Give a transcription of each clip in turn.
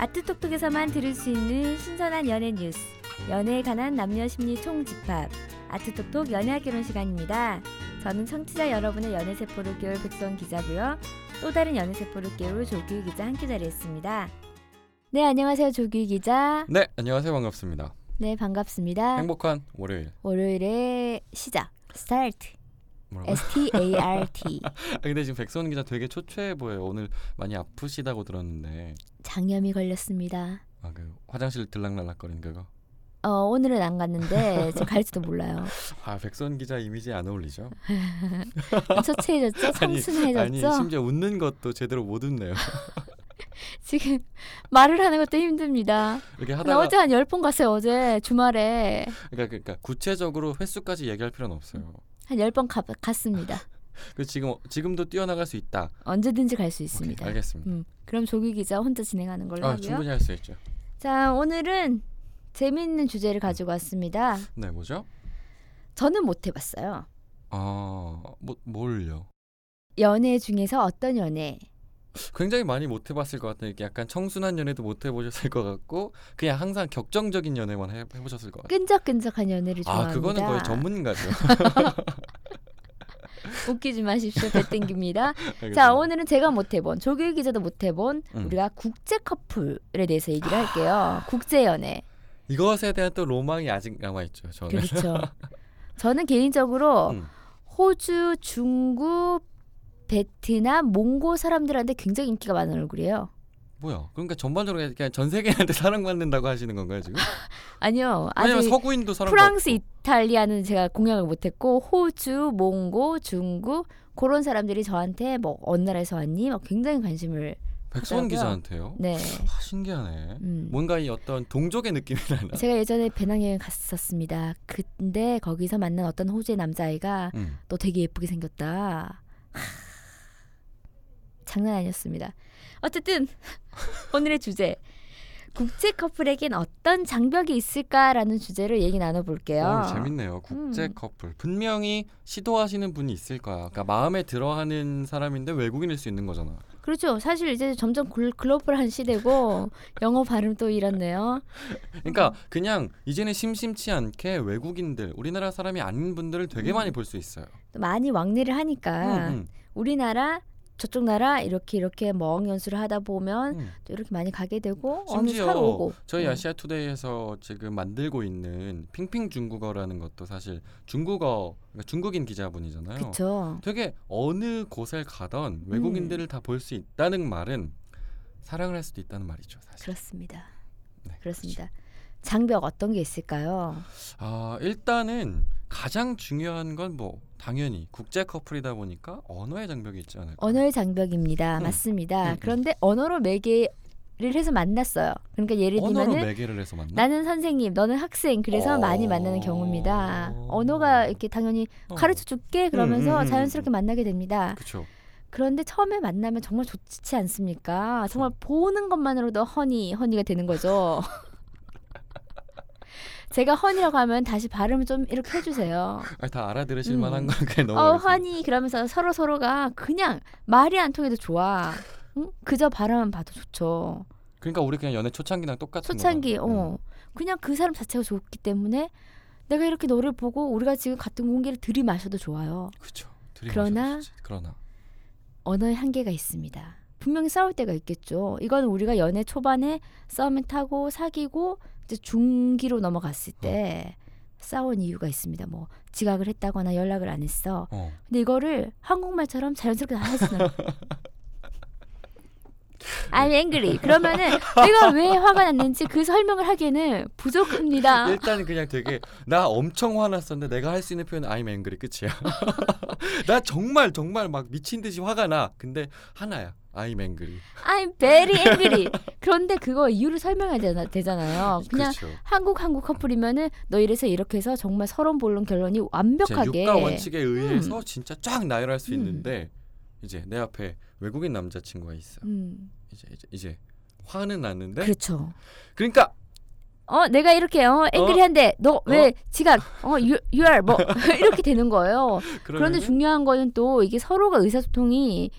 아트톡톡에서만 들을 수 있는 신선한 연애 뉴스, 연애에 관한 남녀 심리 총집합, 아트톡톡 연애학 결혼 시간입니다. 저는 청취자 여러분의 연애세포를 깨울 백선 기자고요. 또 다른 연애세포를 깨울 조규 기자 함께 자리했습니다. 네, 안녕하세요. 조규 기자. 네, 안녕하세요. 반갑습니다. 네, 반갑습니다. 행복한 월요일. 월요일의 시작, 스타트. 뭐라고? START. 근데 지금 백선 기자 되게 초췌해 보여요. 오늘 많이 아프시다고 들었는데. 장염이 걸렸습니다. 그 화장실 들락날락거리는 그거? 오늘은 안 갔는데 저 갈지도 몰라요. 백선 기자 이미지 안 어울리죠? 초췌해졌죠? 청순해졌죠? 아니 심지어 웃는 것도 제대로 못 웃네요. 지금 말을 하는 것도 힘듭니다. 이렇게 하다가 어제 한 10번 갔어요. 어제 주말에. 그러니까 구체적으로 횟수까지 얘기할 필요는 없어요. 한 10번 갔습니다. 지금도 뛰어나갈 수 있다. 언제든지 갈 수 있습니다. 오케이, 알겠습니다. 그럼 조규 기자 혼자 진행하는 걸로 하고요. 충분히 할 수 있죠. 자, 오늘은 재미있는 주제를 가지고 왔습니다. 네, 뭐죠? 저는 못 해봤어요. 뭘요? 연애 중에서 어떤 연애? 굉장히 많이 못 해봤을 것 같아요. 이렇게 약간 청순한 연애도 못 해보셨을 것 같고 그냥 항상 격정적인 연애만 해보셨을 것 같아요. 끈적끈적한 연애를 좋아합니다. 그거는 거의 전문가죠. 웃기지 마십시오. 배 땡깁니다. 자, 오늘은 제가 못 해본, 조규 기자도 못 해본 우리가 국제 커플에 대해서 얘기를 할게요. 국제 연애. 이것에 대한 또 로망이 아직 남아있죠. 저는. 그렇죠. 저는 개인적으로 호주, 중국, 베트남, 몽고 사람들한테 굉장히 인기가 많은 얼굴이에요. 뭐야? 그러니까 전반적으로 그냥 전 세계한테 사랑받는다고 하시는 건가요 지금? 아니요. 왜냐면 서구인도 사랑받고 프랑스, 이탈리아는 제가 공략을 못했고 호주, 몽고, 중국 그런 사람들이 저한테 뭐 어느 나라에서 왔니? 막 굉장히 관심을 백선 하더라고요. 기자한테요? 네. 신기하네. 뭔가 이 어떤 동족의 느낌이 나나? 제가 예전에 배낭여행 갔었습니다. 근데 거기서 만난 어떤 호주의 남자아이가 너 되게 예쁘게 생겼다. 장난 아니었습니다. 어쨌든 오늘의 주제, 국제 커플에겐 어떤 장벽이 있을까라는 주제로 얘기 나눠볼게요. 재밌네요. 국제 커플. 분명히 시도하시는 분이 있을 거야. 그러니까 마음에 들어하는 사람인데 외국인일 수 있는 거잖아. 그렇죠. 사실 이제 점점 글로벌한 시대고 영어 발음도 이렇네요. 그러니까 그냥 이제는 심심치 않게 외국인들, 우리나라 사람이 아닌 분들을 되게 많이 볼 수 있어요. 많이 왕래를 하니까 우리나라 저쪽 나라 이렇게 뭐 어학연수를 하다 보면 또 이렇게 많이 가게 되고 어느 사러 오고. 저희 아시아 투데이에서 지금 만들고 있는 핑핑 중국어라는 것도 사실 중국어, 그러니까 중국인 기자분이잖아요. 그렇죠. 되게 어느 곳을 가던 외국인들을 다 볼 수 있다는 말은 사랑을 할 수도 있다는 말이죠, 사실. 그렇습니다. 네, 그렇습니다. 그렇죠. 장벽 어떤 게 있을까요? 일단은 가장 중요한 건 뭐 당연히 국제 커플이다 보니까 언어의 장벽이 있지 않을까. 언어의 장벽입니다. 맞습니다. 그런데 언어로 매개를 해서 만났어요. 그러니까 예를 들면은 언어로 매개를 해서 만나? 나는 선생님, 너는 학생. 그래서 많이 만나는 경우입니다. 언어가 이렇게 당연히 가르쳐 줄게 그러면서 자연스럽게 만나게 됩니다. 그렇죠. 그런데 처음에 만나면 정말 좋지 않습니까? 정말 보는 것만으로도 허니가 되는 거죠. 제가 허니라고 하면 다시 발음을 좀 이렇게 해주세요. 다 알아들으실 만한 건 그냥 너무 허니 그러면서 서로가 그냥 말이 안 통해도 좋아. 그저 바라만 봐도 좋죠. 그러니까 우리 그냥 연애 초창기랑 똑같은 초창기 그냥 그 사람 자체가 좋기 때문에 내가 이렇게 너를 보고 우리가 지금 같은 공기를 들이마셔도 좋아요. 그렇죠. 그러나 언어의 한계가 있습니다. 분명히 싸울 때가 있겠죠. 이건 우리가 연애 초반에 썸을 타고 사귀고 이제 중기로 넘어갔을 때 싸운 이유가 있습니다. 뭐 지각을 했다거나 연락을 안 했어. 근데 이거를 한국말처럼 자연스럽게 다 했어요. I'm angry. 그러면은 내가 왜 화가 났는지 그 설명을 하기에는 부족합니다. 일단 그냥 되게 나 엄청 화났었는데 내가 할 수 있는 표현은 I'm angry 끝이야. 나 정말 막 미친 듯이 화가 나. 근데 하나야. I'm angry. I'm very angry. 그런데 그거 이유를 설명해야 되잖아요. 그냥 그렇죠. 한국 커플이면은 너 이래서 이렇게 해서 정말 서론본론 결론이 완벽하게 육가 원칙에 의해서 진짜 쫙 나열할 수 있는데 이제 내 앞에 외국인 남자친구가 있어. 이제 화는 났는데. 그렇죠. 그러니까 내가 이렇게 앵그리한데 너 왜 지각 you are 뭐 이렇게 되는 거예요. 그런데 중요한 거는 또 이게 서로가 의사소통이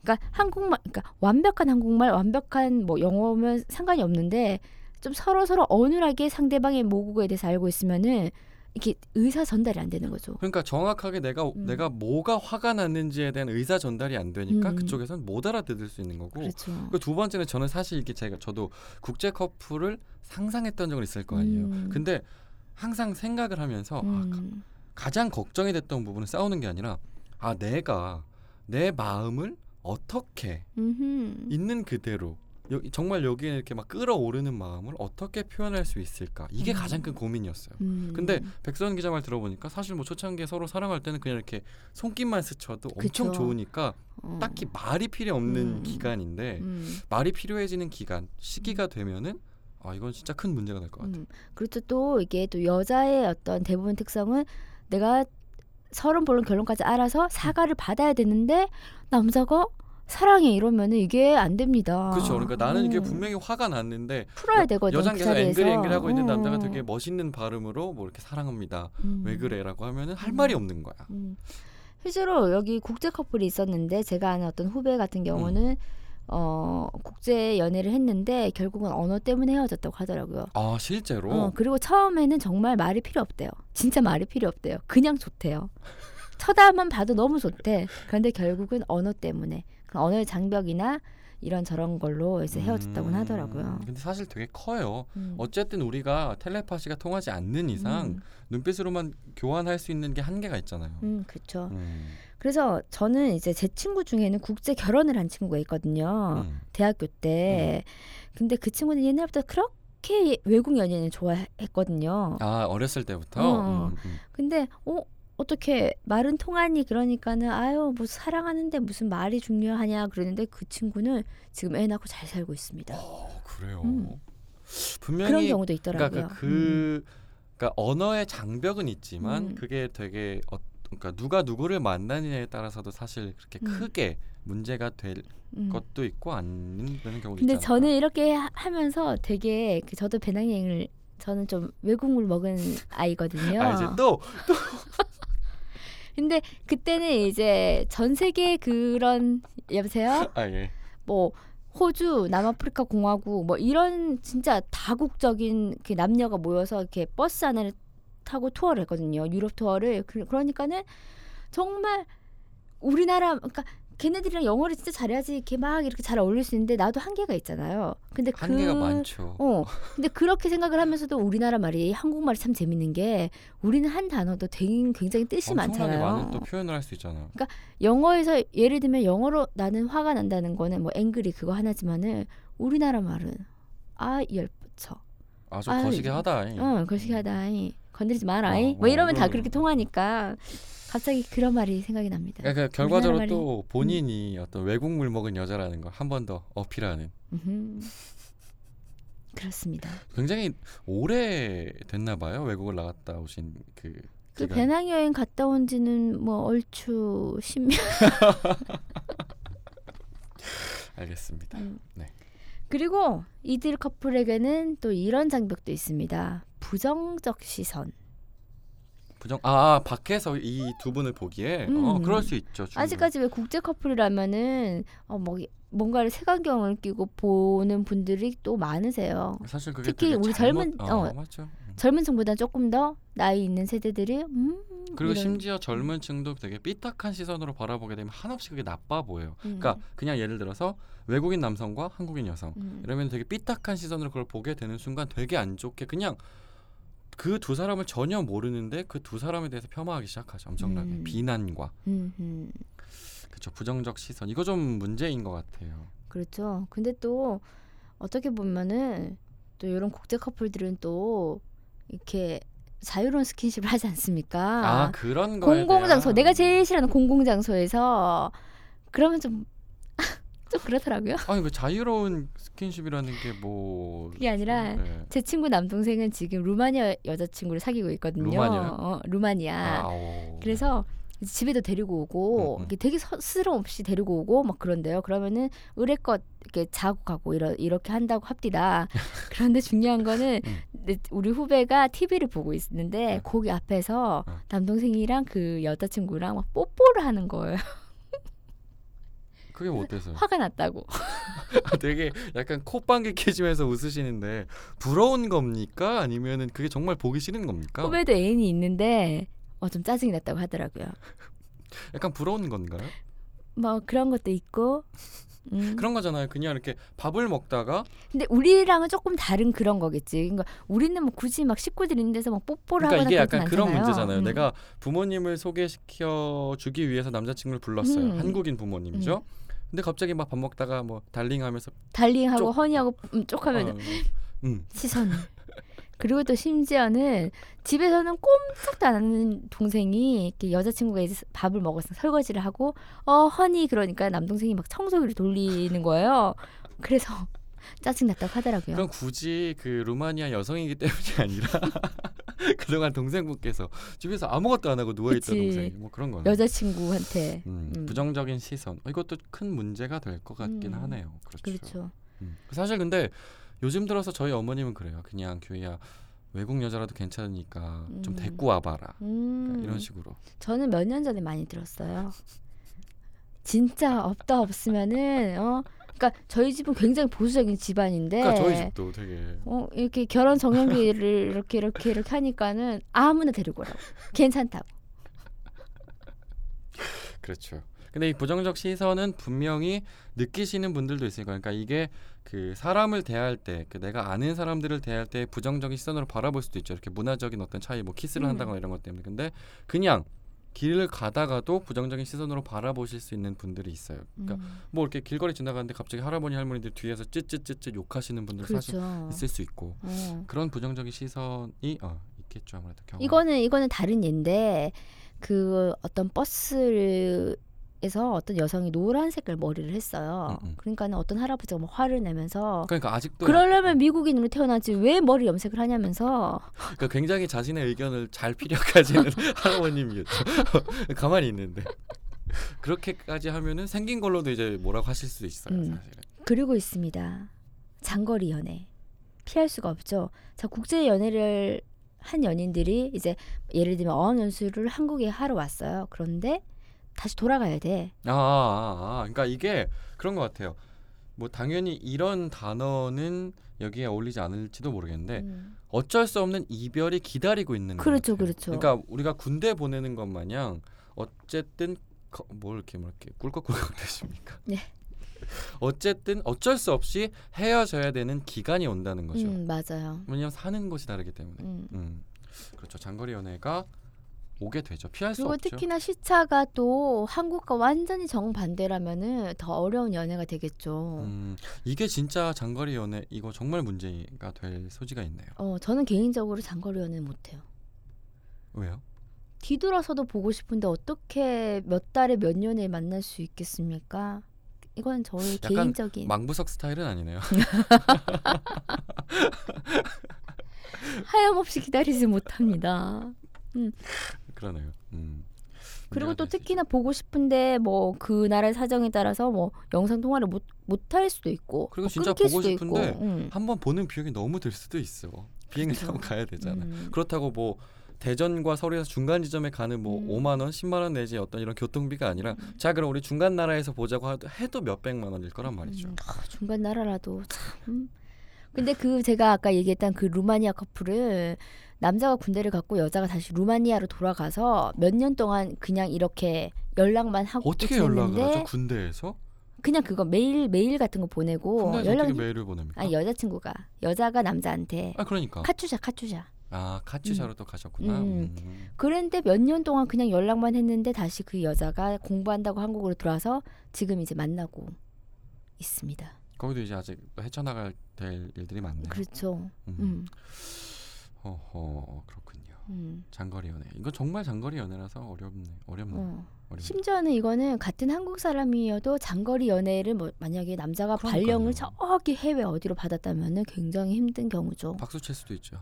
그러니까 한국말, 그러니까 완벽한 한국말, 완벽한 뭐 영어면 상관이 없는데 좀 서로 어눌하게 상대방의 모국어에 대해서 알고 있으면은 이게 의사 전달이 안 되는 거죠. 그러니까 정확하게 내가 뭐가 화가 났는지에 대한 의사 전달이 안 되니까 그쪽에서는 못 알아들을 수 있는 거고. 그렇죠. 그 두 번째는 저는 사실 이게 저도 국제 커플을 상상했던 적은 있을 거 아니에요. 근데 항상 생각을 하면서 가장 걱정이 됐던 부분은 싸우는 게 아니라 내가 내 마음을 어떻게 있는 그대로 정말 여기에 이렇게 막 끌어오르는 마음을 어떻게 표현할 수 있을까, 이게 가장 큰 고민이었어요. 근데 백선 기자 말 들어보니까 사실 뭐 초창기에 서로 사랑할 때는 그냥 이렇게 손짓만 스쳐도 엄청 그쵸. 좋으니까 딱히 말이 필요 없는 기간인데 말이 필요해지는 시기가 되면은 이건 진짜 큰 문제가 될 것 같아요. 그리고 또 이게 또 여자의 어떤 대부분 특성은 내가 서른 본론 결론까지 알아서 사과를 받아야 되는데 남자가 사랑해 이러면은 이게 안 됩니다. 그렇죠. 그러니까 나는 이게 분명히 화가 났는데 풀어야 되거든. 여자는 그 계속 자리에서. 앵글이 하고 있는 남자가 되게 멋있는 발음으로 뭐 이렇게 사랑합니다. 왜 그래라고 하면은 할 말이 없는 거야. 실제로 여기 국제 커플이 있었는데 제가 아는 어떤 후배 같은 경우는 국제 연애를 했는데 결국은 언어 때문에 헤어졌다고 하더라고요. 아, 실제로? 그리고 처음에는 정말 말이 필요 없대요. 진짜 말이 필요 없대요. 그냥 좋대요. 쳐다만 봐도 너무 좋대. 그런데 결국은 언어 때문에 언어의 장벽이나 이런 저런 걸로 이제 헤어졌다고 하더라고요. 근데 사실 되게 커요. 어쨌든 우리가 텔레파시가 통하지 않는 이상 눈빛으로만 교환할 수 있는 게 한계가 있잖아요. 그렇죠. 그래서 저는 이제 제 친구 중에는 국제 결혼을 한 친구가 있거든요. 대학교 때. 근데 그 친구는 옛날부터 그렇게 외국 연예인을 좋아했거든요. 아, 어렸을 때부터? 근데 어떻게 말은 통하니 그러니까는 뭐 사랑하는데 무슨 말이 중요하냐 그러는데 그 친구는 지금 애 낳고 잘 살고 있습니다. 그래요. 분명히 그런 경우도 있더라고요. 그러니까 언어의 장벽은 있지만 그게 되게 그러니까 누가 누구를 만나느냐에 따라서도 사실 그렇게 크게 문제가 될 것도 있고 안 되는 경우도 근데 있잖아요. 저는 이렇게 하면서 되게 저도 배낭여행을 저는 좀 외국물 먹은 아이거든요. 이제 또 근데 그때는 이제 전 세계 그런 여보세요? 예. 뭐 호주, 남아프리카 공화국 뭐 이런 진짜 다국적인 그 남녀가 모여서 이렇게 버스 하나를 타고 투어를 했거든요. 유럽 투어를. 그러니까는 정말 우리나라 그러니까 걔네들이랑 영어를 진짜 잘해야지 이렇게 막 이렇게 잘 어울릴 수 있는데 나도 한계가 있잖아요. 근데 한계가 많죠. 근데 그렇게 생각을 하면서도 우리나라 말이 한국말이 참 재밌는 게 우리는 한 단어도 굉장히 뜻이 엄청나게 많잖아요. 많은 또 표현을 할 수 있잖아요. 그러니까 영어에서 예를 들면 영어로 나는 화가 난다는 거는 뭐 앵그리 그거 하나지만은 우리나라 말은 열뻗쳐. 아주 거시기하다. 거시기하다. 건드리지 마라이. 뭐 이러면 다 그렇게 통하니까 갑자기 그런 말이 생각이 납니다. 그러니까 결과적으로 또 본인이 어떤 외국물 먹은 여자라는 걸 한 번 더 어필하는. 그렇습니다. 굉장히 오래 됐나 봐요. 외국을 나갔다 오신 그 배낭여행 갔다 온 지는 뭐 얼추 10년. 알겠습니다. 네. 그리고 이들 커플에게는 또 이런 장벽도 있습니다. 부정적 시선. 밖에서 이 두 분을 보기에 그럴 수 있죠. 충분히. 아직까지 왜 국제 커플이라면은 뭐 뭔가를 색안경을 끼고 보는 분들이 또 많으세요. 사실 그게 특히 우리 맞죠. 젊은 층보다 조금 더 나이 있는 세대들이 그리고 심지어 젊은 층도 되게 삐딱한 시선으로 바라보게 되면 한없이 그게 나빠 보여요. 그러니까 그냥 예를 들어서 외국인 남성과 한국인 여성 이러면 되게 삐딱한 시선으로 그걸 보게 되는 순간 되게 안 좋게 그냥 그 두 사람을 전혀 모르는데 그 두 사람에 대해서 폄하하기 시작하죠. 엄청나게 비난과 그렇죠. 부정적 시선 이거 좀 문제인 것 같아요. 그렇죠. 근데 또 어떻게 보면은 또 이런 국제 커플들은 또 이렇게 자유로운 스킨십을 하지 않습니까? 그런 거에 공공장소 내가 제일 싫어하는 공공장소에서 그러면 좀 그렇더라고요. 왜 자유로운 스킨십이라는 게 뭐 그게 아니라 제 친구 남동생은 지금 루마니아 여자친구를 사귀고 있거든요. 루마니아요? 루마니아. 그래서 집에도 데리고 오고 이게 되게 스스럼 없이 데리고 오고 막 그런데요. 그러면은 의뢰껏 이렇게 자고 가고 이렇게 한다고 합디다. 그런데 중요한 거는 우리 후배가 TV를 보고 있는데 거기 앞에서 남동생이랑 그 여자친구랑 막 뽀뽀를 하는 거예요. 그게 뭐 어때서요? 화가 났다고. 되게 약간 콧방귀 뀌시면서 웃으시는데 부러운 겁니까? 아니면은 그게 정말 보기 싫은 겁니까? 후배도 애인이 있는데 좀 짜증이 났다고 하더라고요. 약간 부러운 건가요? 뭐 그런 것도 있고. 그런 거잖아요. 그냥 이렇게 밥을 먹다가 근데 우리랑은 조금 다른 그런 거겠지. 그러니까 우리는 뭐 굳이 막 식구들 있는 데서 막 뽀뽀를 그러니까 하거나 이게 그러진 약간 그런 않잖아요. 문제잖아요. 내가 부모님을 소개시켜 주기 위해서 남자친구를 불렀어요. 한국인 부모님이죠. 근데 갑자기 막 밥 먹다가 뭐 달링하면서 달링하고 허니하고 쪽하면 시선을. 그리고 또 심지어는 집에서는 꼼짝도 안 하는 동생이 이렇게 여자친구가 이제 밥을 먹어서 설거지를 하고 허니 그러니까 남동생이 막 청소기를 돌리는 거예요. 그래서 짜증났다고 하더라고요. 그럼 굳이 그 루마니아 여성이기 때문이 아니라 그동안 동생분께서 집에서 아무것도 안 하고 누워있던 동생이 뭐 그런 거네. 여자친구한테 부정적인 시선 이것도 큰 문제가 될 것 같긴 하네요. 그렇죠. 사실 근데 요즘 들어서 저희 어머님은 그래요. 그냥 교회야 외국 여자라도 괜찮으니까 좀 데리고 와봐라. 그러니까 이런 식으로. 저는 몇 년 전에 많이 들었어요. 진짜 없으면은 그러니까 저희 집은 굉장히 보수적인 집안인데. 그러니까 저희 집도 되게. 이렇게 결혼 정년기를 이렇게 하니까는 아무나 데리고 오라고. 괜찮다고. 그렇죠. 근데 이 부정적 시선은 분명히 느끼시는 분들도 있으니까 그러니까 이게 그 사람을 대할 때 그 내가 아는 사람들을 대할 때 부정적인 시선으로 바라볼 수도 있죠. 이렇게 문화적인 어떤 차이 뭐 키스를 한다거나 이런 것 때문에. 근데 그냥 길을 가다가도 부정적인 시선으로 바라보실 수 있는 분들이 있어요. 그러니까 뭐 이렇게 길거리 지나가는데 갑자기 할아버지 할머니들 뒤에서 찌찌찌찌 욕하시는 분들 그렇죠. 사실 있을 수 있고 그런 부정적인 시선이 있겠죠. 아무래도 경험. 이거는 다른 예인데 그 어떤 버스에서 어떤 여성이 노란 색깔 머리를 했어요. 그러니까는 어떤 할아버지가 막 화를 내면서 그러니까 아직도 그러려면 미국인으로 태어나지 왜 머리 염색을 하냐면서 그러니까 굉장히 자신의 의견을 잘 피력하시는 할아버님이겠죠. 가만히 있는데 그렇게까지 하면은 생긴 걸로도 이제 뭐라고 하실 수 있어요. 사실은. 그리고 있습니다. 장거리 연애 피할 수가 없죠. 자, 국제 연애를 한 연인들이 이제 예를 들면 어학연수를 한국에 하러 왔어요. 그런데 다시 돌아가야 돼. 그러니까 이게 그런 것 같아요. 뭐 당연히 이런 단어는 여기에 어울리지 않을지도 모르겠는데 어쩔 수 없는 이별이 기다리고 있는 거예요. 그렇죠, 그렇죠. 그러니까 우리가 군대 보내는 것 마냥 어쨌든 뭘 이렇게 꿀꺽꿀꺽 되십니까? 네. 어쨌든 어쩔 수 없이 헤어져야 되는 기간이 온다는 거죠. 맞아요. 왜냐하면 사는 곳이 다르기 때문에. 그렇죠. 장거리 연애가 오게 되죠. 피할 수 없죠. 그리고 특히나 시차가 또 한국과 완전히 정반대라면은 더 어려운 연애가 되겠죠. 이게 진짜 장거리 연애 이거 정말 문제가 될 소지가 있네요. 저는 개인적으로 장거리 연애는 못해요. 왜요? 뒤돌아서도 보고 싶은데 어떻게 몇 달에 몇 년에 만날 수 있겠습니까? 이건 저의 개인적인 망부석 스타일은 아니네요. 하염없이 기다리지 못합니다. 그러네요. 그리고 또 특히나 보고 싶은데 뭐 그 나라의 사정에 따라서 뭐 영상 통화를 못 할 수도 있고 그리고 뭐 진짜 끊길 보고 수도 싶은데 한번 보는 비용이 너무 들 수도 있어. 비행기 타고 가야 되잖아. 그렇다고 뭐 대전과 서울에서 중간 지점에 가는 뭐 5만 원, 10만 원 내지 어떤 이런 교통비가 아니라 자 그럼 우리 중간 나라에서 보자고 해도 몇 백만 원일 거란 말이죠. 중간 나라라도 참. 근데 그 제가 아까 얘기했던 그 루마니아 커플은 남자가 군대를 갔고 여자가 다시 루마니아로 돌아가서 몇 년 동안 그냥 이렇게 연락만 하고 어떻게 연락을 하죠? 군대에서? 그냥 그거 메일 같은 거 보내고 군대에서 어떻게 메일을 보냅니까? 아니 여자가 남자한테 그러니까 카투샤 카투샤로 또 가셨구나. 그런데 몇 년 동안 그냥 연락만 했는데 다시 그 여자가 공부한다고 한국으로 들어와서 지금 이제 만나고 있습니다. 거기도 이제 아직 헤쳐나갈 될 일들이 많네요. 그렇죠. 그렇군요. 장거리 연애. 이거 정말 장거리 연애라서 어렵네. 심지어는 이거는 같은 한국 사람이어도 장거리 연애를 뭐 만약에 남자가 그러니까요. 발령을 저기 해외 어디로 받았다면은 굉장히 힘든 경우죠. 박수 칠 수도 있죠.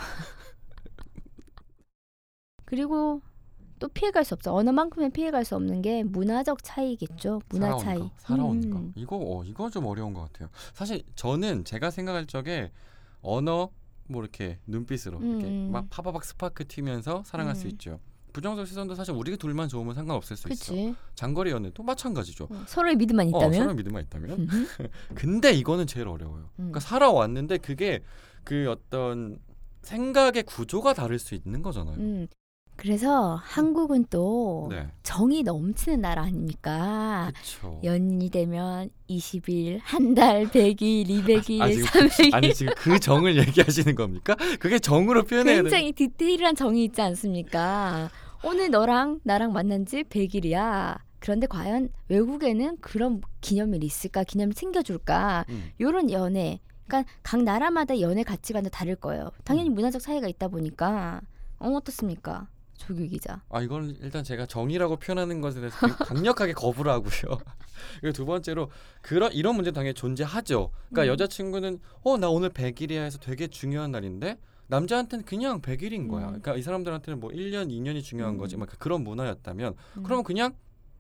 그리고 또 피해갈 수 없죠. 언어만큼은 피해갈 수 없는 게 문화적 차이겠죠. 문화 차이. 살아오는 거. 이거 좀 어려운 것 같아요. 사실 저는 제가 생각할 적에 언어 뭐 이렇게 눈빛으로 이렇게 막 파바박 스파크 튀면서 사랑할 수 있죠. 부정적 시선도 사실 우리 둘만 좋으면 상관없을 수 그치. 있어. 장거리 연애도 마찬가지죠. 서로의 믿음만 있다면. 서로의 믿음만 있다면. 근데 이거는 제일 어려워요. 그러니까 살아왔는데 그게 그 어떤 생각의 구조가 다를 수 있는 거잖아요. 그래서 한국은 또 네. 정이 넘치는 나라 아닙니까? 그쵸. 연인이 되면 20일, 한 달, 100일, 200일, 지금, 300일. 아니 지금 그 정을 얘기하시는 겁니까? 그게 정으로 표현해야 돼. 굉장히 디테일한 정이 있지 않습니까? 오늘 너랑 나랑 만난 지 100일이야. 그런데 과연 외국에는 그런 기념일이 있을까? 기념일 챙겨줄까? 이런 연애. 그러니까 각 나라마다 연애 가치관도 다를 거예요. 당연히 문화적 차이가 있다 보니까 어떻습니까? 조규 기자. 이건 일단 제가 정의라고 표현하는 것에 대해서 강력하게 거부를 하고요. 그리고 두 번째로 이런 문제 당연히 존재하죠. 그러니까 여자친구는 나 오늘 100일이야 해서 되게 중요한 날인데 남자한테는 그냥 100일인 거야. 그러니까 이 사람들한테는 뭐 1년, 2년이 중요한 거지. 막 그런 문화였다면 그러면 그냥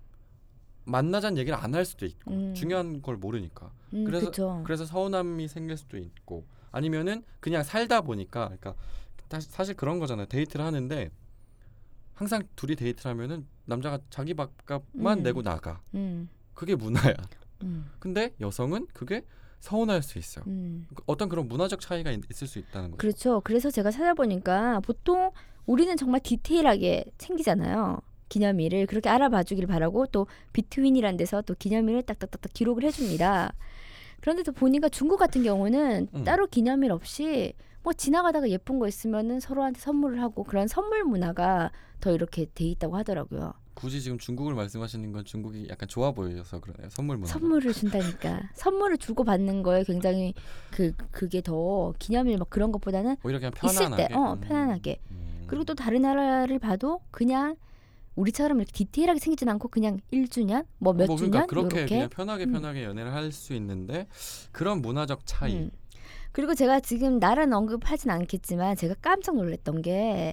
만나자는 얘기를 안 할 수도 있고 중요한 걸 모르니까. 그래서 서운함이 생길 수도 있고 아니면은 그냥 살다 보니까 그러니까 사실 그런 거잖아요. 데이트를 하는데 항상 둘이 데이트를 하면은 남자가 자기 밥값만 내고 나가. 그게 문화야. 근데 여성은 그게 서운할 수 있어요. 어떤 그런 문화적 차이가 있을 수 있다는 거죠. 그렇죠. 그래서 제가 찾아보니까 보통 우리는 정말 디테일하게 챙기잖아요. 기념일을 그렇게 알아봐 주길 바라고 또 비트윈이라는 데서 또 기념일을 딱딱딱딱 기록을 해줍니다. 그런데 또 보니까 중국 같은 경우는 따로 기념일 없이 뭐 지나가다가 예쁜 거 있으면은 서로한테 선물을 하고 그런 선물 문화가 더 이렇게 돼 있다고 하더라고요. 굳이 지금 중국을 말씀하시는 건 중국이 약간 좋아 보여서 그러네요. 선물 문화. 선물을 준다니까. 선물을 주고 받는 거에 굉장히 그게 더 기념일 막 그런 것보다는 오히려 그냥 있을 때 편안하게. 그리고 또 다른 나라를 봐도 그냥 우리처럼 이렇게 디테일하게 생기진 않고 그냥 1주년 뭐 몇 그러니까 주년 그렇게 요렇게. 그냥 편하게 연애를 할 수 있는데 그런 문화적 차이. 그리고 제가 지금 나라는 언급하진 않겠지만 제가 깜짝 놀랐던 게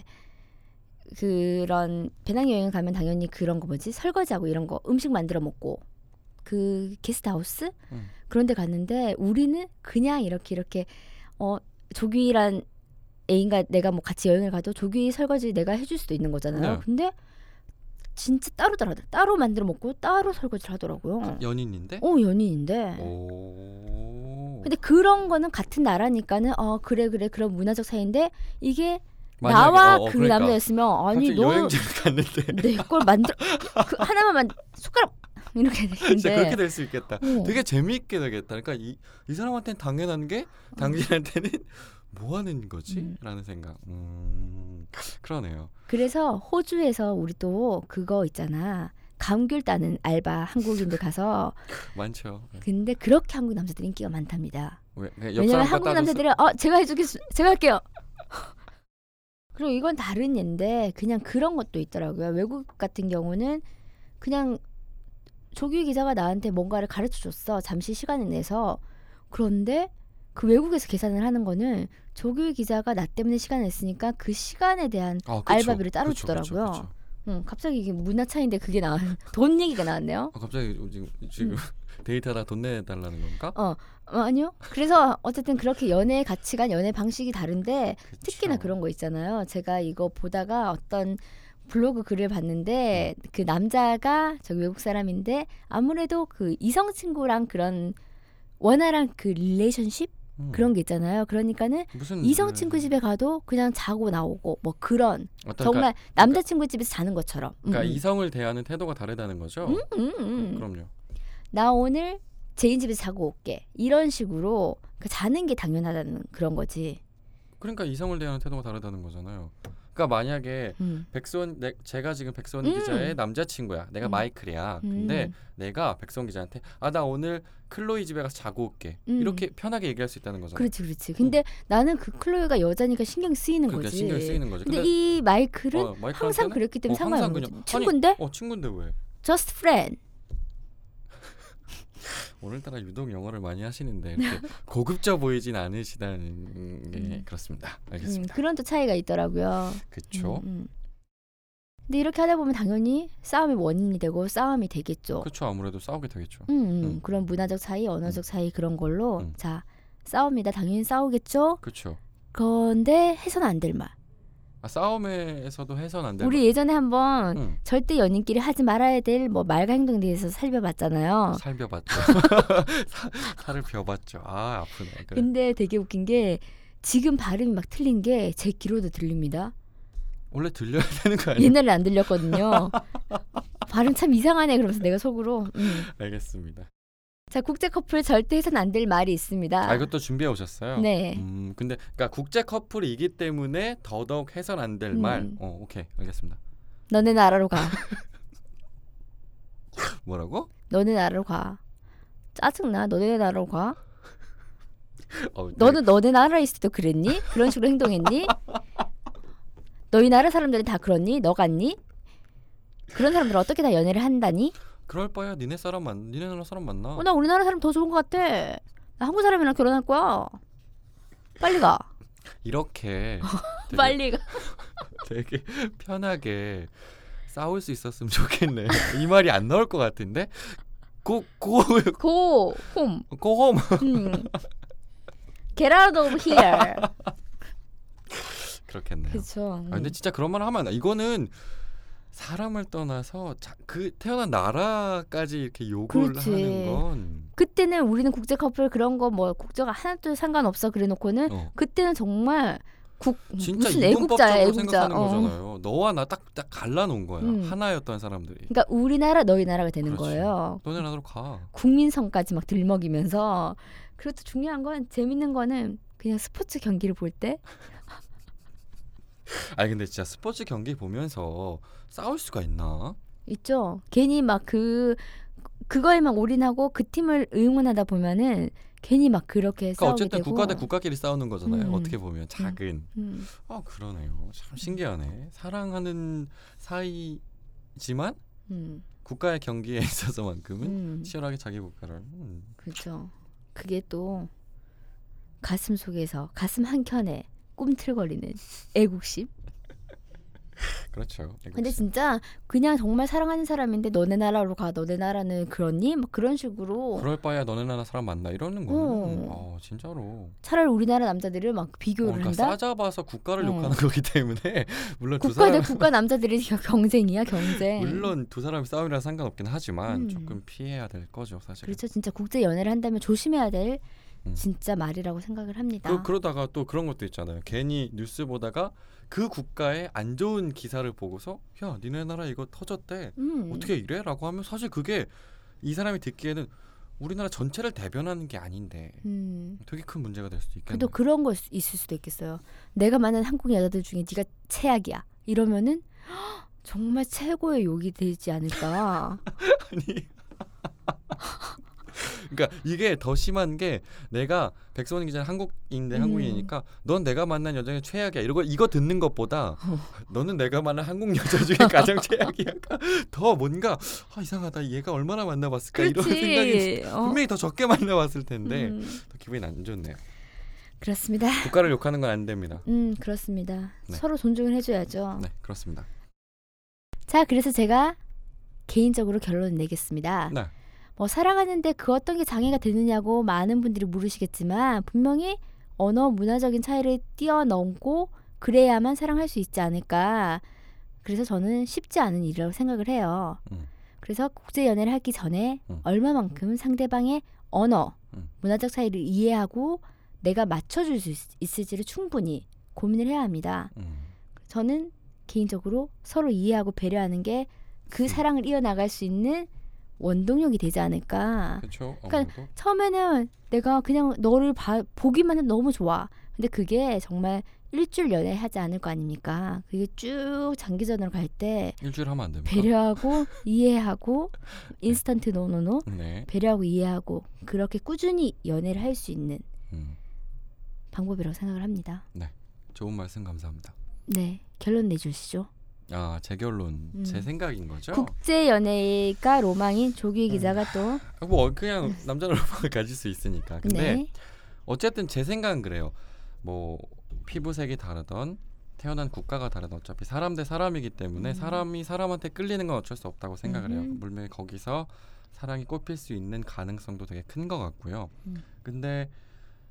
그런 배낭여행 가면 당연히 그런 거 뭐지 설거지하고 이런 거 음식 만들어 먹고 그 게스트하우스 그런 데 갔는데 우리는 그냥 이렇게 조규이란 애인과 내가 뭐 같이 여행을 가도 조규이 설거지 내가 해줄 수도 있는 거잖아요. 네. 근데 진짜 따로 만들어 먹고 따로 설거지를 하더라고요. 연인인데? 연인인데. 근데 그런 거는 같은 나라니까는 그래 그런 문화적 차이인데 이게 만약에, 나와 그 그러니까. 남자였으면 아니 너 여행지를 갔는데 내 걸 만들어 하나만 숟가락 이렇게 되는데 진짜 그렇게 될 수 있겠다. 되게 재미있게 되겠다. 그러니까 이 사람한테는 당연한 게 당신한테는 뭐 하는 거지? 라는 생각. 그러네요. 그래서 호주에서 우리 또 그거 있잖아. 감귤 따는 알바 한국인들 가서 많죠. 근데 그렇게 한국 남자들이 인기가 많답니다. 왜냐면 한국 남자들은 제가 제가 할게요. 그리고 이건 다른 예인데 그냥 그런 것도 있더라고요. 외국 같은 경우는 그냥 조규 기자가 나한테 뭔가를 가르쳐 줬어. 잠시 시간을 내서. 그런데 그 외국에서 계산을 하는 거는 조규 기자가 나 때문에 시간을 냈으니까 그 시간에 대한 알바비를 따로 주더라고요. 갑자기 이게 문화 차이인데 그게 돈 얘기가 나왔네요. 갑자기 지금 데이트하다 돈 내달라는 건가? 아니요. 그래서 어쨌든 그렇게 연애 가치관, 연애 방식이 다른데 그쵸. 특히나 그런 거 있잖아요. 제가 이거 보다가 어떤 블로그 글을 봤는데 그 남자가 저기 외국 사람인데 아무래도 그 이성 친구랑 그런 원활한 그 릴레이션십 그런 게 있잖아요. 그러니까는 이성 친구 집에 가도 그냥 자고 나오고 뭐 그런 정말 남자 친구 집에서 자는 것처럼. 그러니까 이성을 대하는 태도가 다르다는 거죠. 그럼요. 나 오늘 제인 집에서 자고 올게. 이런 식으로 자는 게 당연하다는 그런 거지. 그러니까 이성을 대하는 태도가 다르다는 거잖아요. 그러니까 만약에 제가 지금 백수원 기자의 남자친구야. 내가 마이클이야. 근데 내가 백수원 기자한테 나 오늘 클로이 집에 가서 자고 올게. 이렇게 편하게 얘기할 수 있다는 거잖아. 그렇지. 근데 나는 그 클로이가 여자니까 신경 쓰이는 그러니까 거지. 신경 쓰이는 거지. 근데 이 마이클은 항상 그랬기 때문에 상관없는 거지. 친구인데? 친구인데 왜? Just friend. 오늘따라 유독 영어를 많이 하시는데 이렇게 고급져 보이진 않으시다는 게 그렇습니다. 알겠습니다. 그런 또 차이가 있더라고요. 그렇죠. 근데 이렇게 하다 보면 당연히 싸움의 원인이 되고 싸움이 되겠죠. 그렇죠. 아무래도 싸우게 되겠죠. 그런 문화적 차이, 언어적 차이 그런 걸로 자 싸웁니다. 당연히 싸우겠죠. 그렇죠. 그런데 해서는 안 될 말. 싸움에서도 해선 안 될. 우리 예전에 한번 절대 연인끼리 하지 말아야 될 뭐 말과 행동에 대해서 살펴봤잖아요. 살펴봤죠. 살을 벼봤죠. 아프네. 그래. 근데 되게 웃긴 게 지금 발음이 막 틀린 게 제 귀로도 들립니다. 원래 들려야 되는 거 아니에요? 옛날에 안 들렸거든요. 발음 참 이상하네. 그러면서 내가 속으로. 알겠습니다. 자, 국제 커플 절대 해서는 안 될 말이 있습니다. 이것도 준비해 오셨어요? 네. 근데 그러니까 국제 커플이기 때문에 더더욱 해선 안 될 말. 오케이, 알겠습니다. 너네 나라로 가. 뭐라고? 너네 나라로 가. 짜증나. 너네 나라로 가. 네. 너는 너네 나라에 있을 때도 그랬니? 그런 식으로 행동했니? 너희 나라 사람들은 다 그렇니? 너 같니? 그런 사람들 어떻게 다 연애를 한다니? 그럴 바야 니네 나라 사람 만나. 나 우리나라 사람 더 좋은 것 같아. 나 한국 사람이랑 결혼할 거야. 빨리 가. 이렇게 빨리 가. 되게 편하게 싸울 수 있었으면 좋겠네. 이 말이 안 나올 것 같은데. 고 홈. Get out of here. 그렇겠네요. 그렇죠. 근데 진짜 그런 말 하면 이거는 사람을 떠나서 그 태어난 나라까지 이렇게 욕을 그렇지. 하는 건 그때는 우리는 국제 커플 그런 거 뭐 국제가 하나도 상관없어 그래놓고는 그때는 정말 진짜 무슨 애국자야. 생각하는 거잖아요. 너와 나 딱 갈라놓은 거야. 하나였던 사람들이. 그러니까 우리나라 너희 나라가 되는 그렇지. 거예요. 너네 나라로 가. 국민성까지 막 들먹이면서. 그리고 또 중요한 건 재밌는 거는 그냥 스포츠 경기를 볼 때 근데 진짜 스포츠 경기 보면서 싸울 수가 있나? 있죠. 괜히 막 그거에 막 올인하고 그 팀을 응원하다 보면은 괜히 막 그렇게 그러니까 싸우게 어쨌든 되고. 국가 대 국가끼리 싸우는 거잖아요. 어떻게 보면 작은. 음. 그러네요. 참 신기하네. 사랑하는 사이지만 국가의 경기에 있어서만큼은 치열하게 자기 국가를. 그렇죠. 그게 또 가슴 속에서 가슴 한켠에 꿈틀거리는 애국심. 그렇죠. 근데 진짜 그냥 정말 사랑하는 사람인데 너네 나라로 가. 너네 나라는 그렇니? 막 그런 식으로. 그럴 바야 너네 나라 사람 만나 이러는 거는 진짜로. 차라리 우리나라 남자들은 막 비교를 그러니까 한다. 싸잡아서 국가를 욕하는 거기 때문에 물론 국가 대 국가 남자들이 경쟁이야 경쟁. 물론 두 사람이 싸움이랑 상관없긴 하지만 조금 피해야 될 거죠 사실. 그렇죠. 진짜 국제 연애를 한다면 조심해야 될 진짜 말이라고 생각을 합니다. 그러다가 또 그런 것도 있잖아요. 괜히 뉴스 보다가 그 국가의 안 좋은 기사를 보고서 야 니네 나라 이거 터졌대 어떻게 이래? 라고 하면 사실 그게 이 사람이 듣기에는 우리나라 전체를 대변하는 게 아닌데 되게 큰 문제가 될 수도 있겠네요. 또 그런 거 있을 수도 있겠어요. 내가 만난 한국 여자들 중에 네가 최악이야 이러면은 정말 최고의 욕이 되지 않을까. 아니 그러니까 이게 더 심한 게 내가 백선희 기자는 한국인이니까 넌 내가 만난 여자 중에 최악이야 이거 듣는 것보다 너는 내가 만난 한국 여자 중에 가장 최악이야가 더 뭔가 이상하다 얘가 얼마나 만나봤을까 이런 생각이 분명히 더 적게 만나봤을 텐데 더 기분이 안 좋네요. 그렇습니다. 국가를 욕하는 건 안 됩니다. 그렇습니다. 네. 서로 존중을 해줘야죠. 네, 그렇습니다. 자, 그래서 제가 개인적으로 결론을 내겠습니다. 네. 뭐 사랑하는데 그 어떤 게 장애가 되느냐고 많은 분들이 물으시겠지만 분명히 언어 문화적인 차이를 뛰어넘고 그래야만 사랑할 수 있지 않을까. 그래서 저는 쉽지 않은 일이라고 생각을 해요. 그래서 국제 연애를 하기 전에 얼마만큼 상대방의 언어, 문화적 차이를 이해하고 내가 맞춰줄 수 있을지를 충분히 고민을 해야 합니다. 저는 개인적으로 서로 이해하고 배려하는 게 그 사랑을 이어나갈 수 있는 원동력이 되지 않을까. 그렇죠. 그러니까 처음에는 내가 그냥 너를 보기만 해도 너무 좋아. 근데 그게 정말 일주일 연애하지 않을 거 아닙니까? 그게 쭉 장기전으로 갈 때 일주일 하면 안 됩니까? 배려하고 이해하고 인스턴트 노노노 네. 배려하고 이해하고 그렇게 꾸준히 연애를 할 수 있는 방법이라고 생각을 합니다. 네, 좋은 말씀 감사합니다. 네, 결론 내주시죠. 제 결론, 제 생각인 거죠. 국제 연애가 로망인 조규희 기자가 또 뭐 그냥 남자는 로망을 가질 수 있으니까. 근데 네. 어쨌든 제 생각은 그래요. 뭐 피부색이 다르던 태어난 국가가 다르던 어차피 사람 대 사람이기 때문에 사람이 사람한테 끌리는 건 어쩔 수 없다고 생각을 해요. 물론 거기서 사랑이 꽃필 수 있는 가능성도 되게 큰 것 같고요. 근데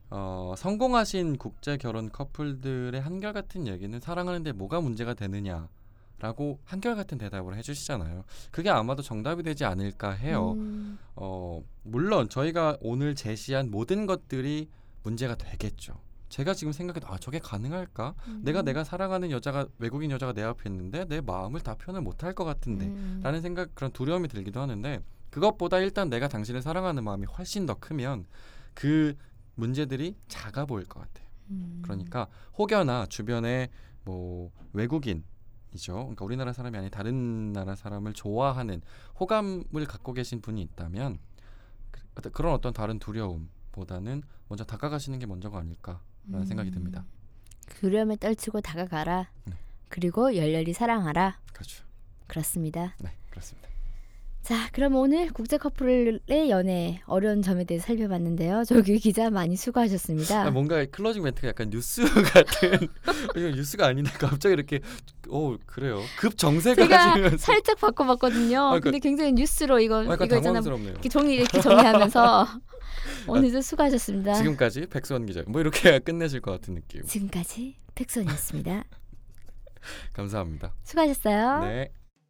성공하신 국제 결혼 커플들의 한결같은 얘기는 사랑하는데 뭐가 문제가 되느냐라고 한결같은 대답을 해주시잖아요. 그게 아마도 정답이 되지 않을까 해요. 물론 저희가 오늘 제시한 모든 것들이 문제가 되겠죠. 제가 지금 생각해도 저게 가능할까? 내가 사랑하는 여자가 외국인 여자가 내 앞에 있는데 내 마음을 다 표현을 못할 것 같은데 라는 생각, 그런 두려움이 들기도 하는데, 그것보다 일단 내가 당신을 사랑하는 마음이 훨씬 더 크면 그 문제들이 작아 보일 것 같아요. 그러니까 혹여나 주변에 뭐 외국인이죠, 그러니까 우리나라 사람이 아닌 다른 나라 사람을 좋아하는 호감을 갖고 계신 분이 있다면 그런 어떤 다른 두려움보다는 먼저 다가가시는 게 먼저가 아닐까라는 생각이 듭니다. 두려움에 떨치고 다가가라. 그리고 열렬히 사랑하라. 그렇죠. 그렇습니다. 네, 그렇습니다. 자, 그럼 오늘 국제 커플의 연애 어려운 점에 대해 살펴봤는데요. 조규 기자 많이 수고하셨습니다. 뭔가 클로징 멘트가 약간 뉴스 같은 이거 뉴스가 아닌데 갑자기 이렇게 그래요. 급 정세가 제가 지면서 살짝 바꿔봤거든요. 근데 굉장히 뉴스로 이거 있잖아. 당황스럽네요. 이렇게 정리하면서 오늘도 수고하셨습니다. 지금까지 백수원 기자 뭐 이렇게 끝내실 것 같은 느낌. 지금까지 백수원이었습니다. 감사합니다. 수고하셨어요. 네.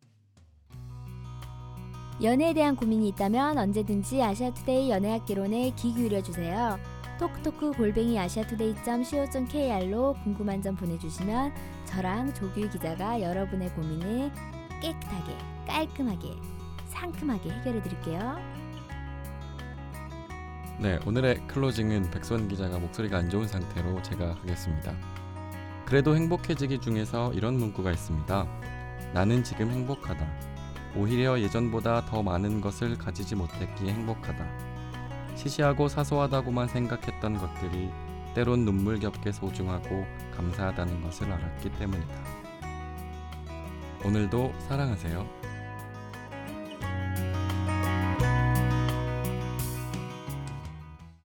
연애에 대한 고민이 있다면 언제든지 아시아투데이 연애학개론에 귀 기울여주세요. 톡톡크@아시아투데이.co.kr로 궁금한 점 보내주시면 저랑 조규 기자가 여러분의 고민을 깨끗하게, 깔끔하게, 상큼하게 해결해드릴게요. 네, 오늘의 클로징은 백수원 기자가 목소리가 안 좋은 상태로 제가 하겠습니다. 그래도 행복해지기 중에서 이런 문구가 있습니다. 나는 지금 행복하다. 오히려 예전보다 더 많은 것을 가지지 못했기에 행복하다. 시시하고 사소하다고만 생각했던 것들이 때론 눈물겹게 소중하고 감사하다는 것을 알았기 때문이다. 오늘도 사랑하세요.